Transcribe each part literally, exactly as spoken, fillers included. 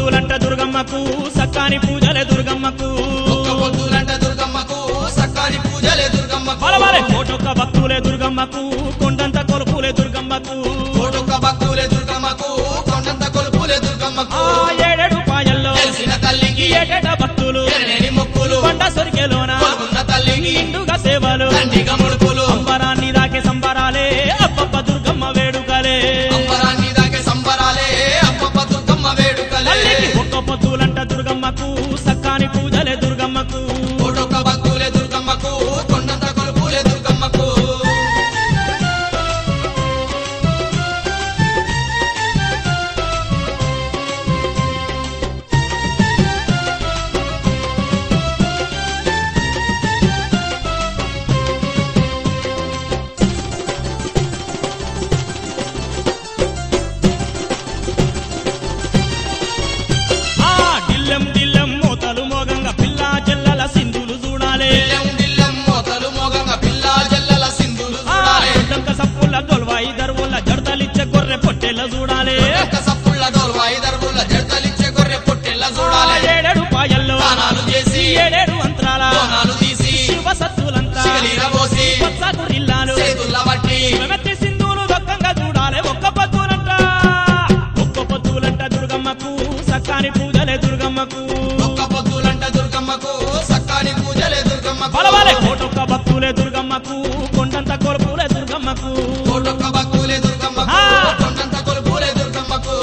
పొద్దులంట దుర్గమ్మకు సక్కాని పూజలే దుర్గమ్మకు ఒక్క పొద్దులంట దుర్గమ్మకు సక్కాని పూజలే దుర్గమ్మకు బలబలే కోటొక్క భక్తులే దుర్గమ్మకు కొండంత కొలుపులే దుర్గమ్మకు కోటొక్క భక్తులే దుర్గమ్మకు కొండంత కొలుపులే దుర్గమ్మకు ఆ ఏడేడు పాయల్లో తెలిసిన తల్లికి ఏటేట భక్తులు ఎరలేని మొక్కులు కొండ సొరికెలోన కొలుకున్న తల్లికి నిండుగా సేవలు దండిగా ముడుపులు అంబరాన్ని దాకే సంబరాలే అబ్బబ్బ దుర్గమ్మ వేడుకలే అంబరాన్ని దాకే సంబరాలే అప్పప్ప దుర్గమ్మ వేడుకలే తల్లికి ఒక్క పొద్దులంట దుర్గమ్మకు సక్కాని పూజలే దుర్గమ్మకు కోటొక్క భక్తులే దుర్గమ్మకు కొండంత కొలుపులే దుర్గమ్మకు ఆ దిల్లెం దిల్లెం మోతలు మోగంగా పిల్ల చెల్లల సింధులు చూడాలే దిల్లెం దిల్లెం మోతలు మోగంగా పిల్ల జల్లల సింధులు ఆ చూడాలే దొడ్డంక సప్పుల దొల్వాయి దరువుల జడతలిచ్చే గొర్రె పొట్టెల చూడాలే ఒక్క సప్పుళ్ళ దోల్వాయి దర్బుల జడతలిచ్చే గొర్రె పొట్టెల్ల ఆ చూడాలే ఏడేడు పాయల్లో దానాలు చేసి ఏడేడు అంతరాల బోనాలు తీసి శివ సత్తులంతా శివలీల పోసి పచ్చకు రిల్లాలు చేతుల్ల బట్టి మెత్తి సింధులు దొక్కంగా చూడాలే ఒక్క పొద్దులంట ఒక్క పొద్దులంట దుర్గమ్మకు సక్కాని పూజలే దుర్గమ్మకు ఒక్క పొద్దులంట దుర్గమ్మకు సక్కాని పూజలే దుర్గమ్మకు బలబలే కోటొక్క భక్తులే దుర్గమ్మకు కొండంత కొలుపులే దుర్గమ్మకు కోటొక్క భక్తులే దుర్గమ్మకు ఆ. కొండంత కొలుపులే దుర్గమ్మకు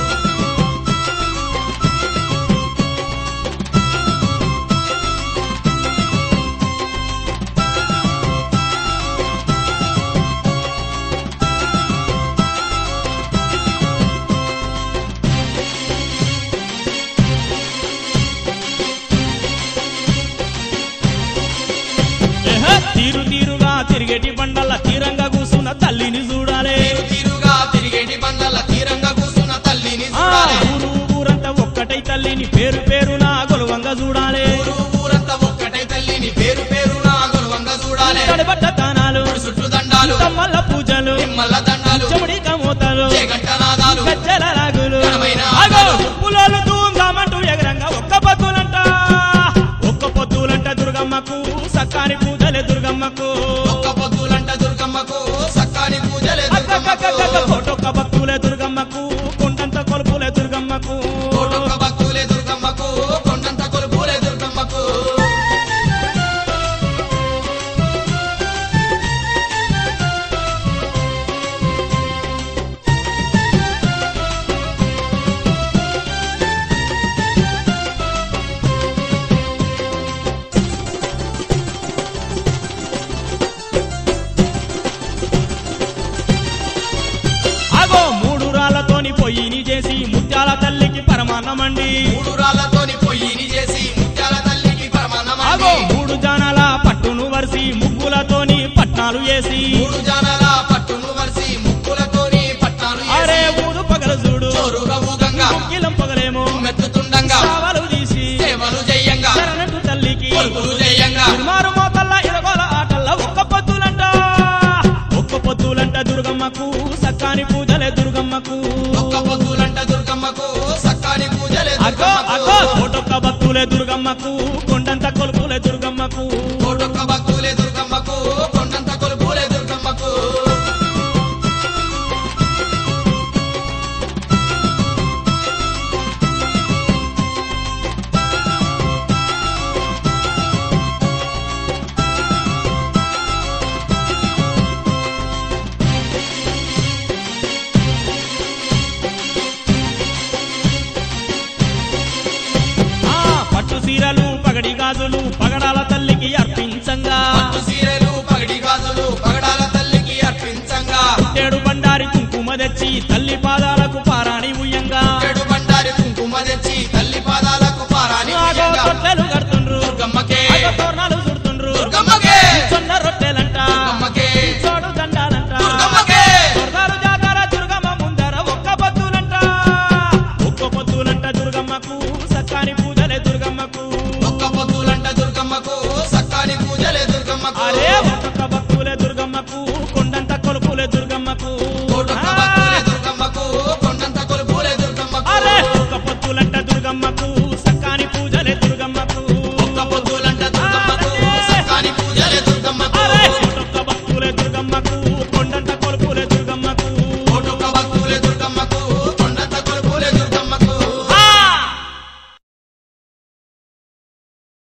ఏహ, తీరు తీరుగా తిరిగేటి బండల తీరంగా కూసున్న తల్లిని చూడాలే తీరు తీరుగా తిరిగేటి బండల తీరంగా కూసున్న తల్లిని ఆ చూడాలే ఊరు ఊరంతా ఒక్కటై తల్లిని పేరు పేరున గొలువంగా చూడాలే ఊరు ఊరంతా ఒక్కటై తల్లిని పేరు పేరున గొలవంగా చూడాలే తడిబట్ట తానాలు చుట్టూ దండాలు తమ్మల్ల పూజలు నిమ్మల దండాలు చెమడి కమోతలు చేగంటనాదాలు గజ్జల రాగులు ఘనమైన ఆగో, ఆటలు. పులోలు ధూమ్ధామంటూ ఎగరంగా ఒక్క పొద్దులంట ఒక్క పొద్దులంట దుర్గమ్మకు సక్కాని పూజలే దుర్గమ్మకు ఒక్క పొద్దులంట దుర్గమ్మకు సక్కాని పూజలే దుర్గమ్మకు అక్కక్కక్కక్క కోటొక్క భక్తులే దుర్గమ్మకు కొండంత కొలుపులే దుర్గమ్మకు కోటొక్క భక్తులే దుర్గమ్మకు కొండంత కొలుపులే దుర్గమ్మకు ఆగో మూడు రాళ్లతోని పొయ్యిని చేసి ముత్యాల తల్లికి పరమాన్నమండి మూడు రాళ్లతోని పొయ్యిని చేసి ముత్యాల తల్లికి ఆగో పరమాన్నమండి మూడు జానాల పట్టును వరిసి ముగ్గులతోని పట్నాలు వేసి మూడు జానాల పట్టును వరిసి ముక్కులతోని పట్టాలు అరే వేసి ఊరు పగల చూడు చోరుగా ఊగంగా ముక్కిలం పగలేమో మెత్తుతుండంగా చావలు తీసి సేవలు చెయ్యంగా శరణట్టు తల్లికి కొలుపులు చెయ్యంగా మారు మోతల్ల ఇరగోల ఆటల్ల ఒక్క పొద్దులంట ఒక్క పొద్దులంట దుర్గమ్మకు సక్కాని పూజలే దుర్గమ్మకు ఒక్క పొద్దులంట దుర్గమ్మకు సక్కాని పూజలే అగ్గో అగ్గో దుర్గమ్మకు కోటొక్క భక్తులే దుర్గమ్మకు కొండంత కొలుపులే దుర్గమ్మకు కోటొక్క భక్తులే దుర్గమ్మకు కొండంత కొలుపులే దుర్గమ్మకు ఆ పట్టు సీరలు పగడి గాజులు